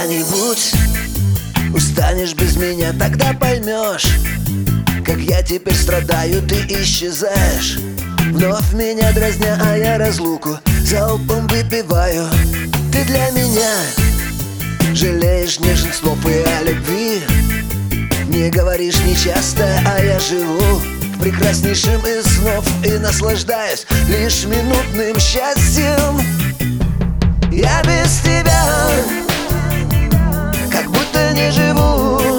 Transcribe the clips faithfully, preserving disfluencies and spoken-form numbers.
Когда-нибудь устанешь без меня, тогда поймешь, как я теперь страдаю, ты исчезаешь. Вновь меня дразня, а я разлуку залпом выпиваю. Ты для меня жалеешь нежных слов и о любви не говоришь нечасто, а я живу в прекраснейшем из снов и наслаждаюсь лишь минутным счастьем. Я без тебя как будто не живу,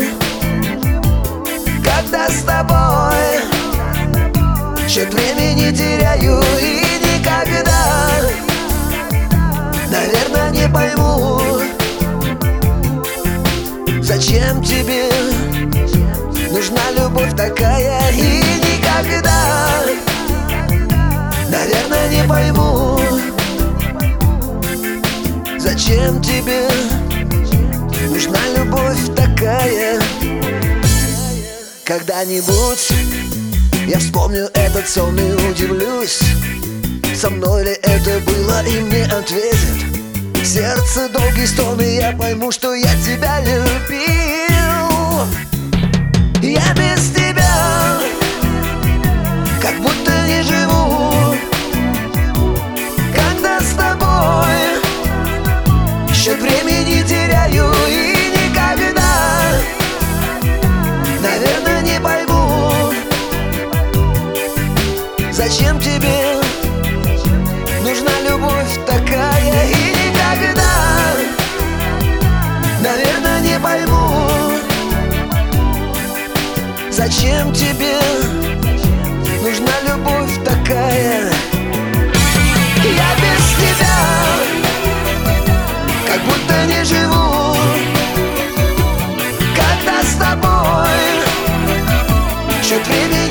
когда с тобой счет времени теряю и никогда, наверное, не пойму, зачем тебе нужна любовь такая, и никогда, наверное, не пойму, зачем тебе нужна любовь такая. Когда-нибудь я вспомню этот сон и удивлюсь, со мной ли это было, и мне ответит сердце долгий стон, и я пойму, что я тебя любил. Я без тебя как будто не живу, когда с тобой счет времени теряю и никогда, наверное, не пойму, зачем тебе нужна любовь такая, и никогда, наверное, не пойму, зачем тебе нужна любовь такая. Я без тебя как будто не живу, когда с тобой счет времени